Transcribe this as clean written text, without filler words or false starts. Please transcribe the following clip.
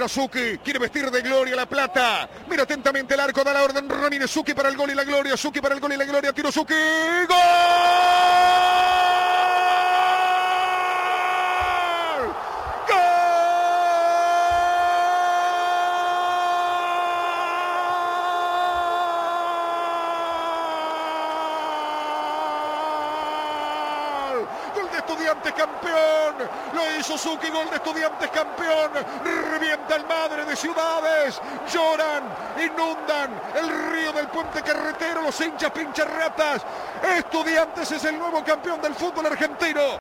Suki, quiere vestir de gloria la plata. Mira atentamente el arco, da la orden Ramírez. Suki para el gol y la gloria. Suki para el gol y la gloria. Tiro Suki. ¡Gol! Gol de Estudiantes campeón, lo hizo Suki, gol de Estudiantes campeón, revienta el Madre de Ciudades, lloran, inundan el río del puente carretero, los hinchas pincharratas. Estudiantes es el nuevo campeón del fútbol argentino.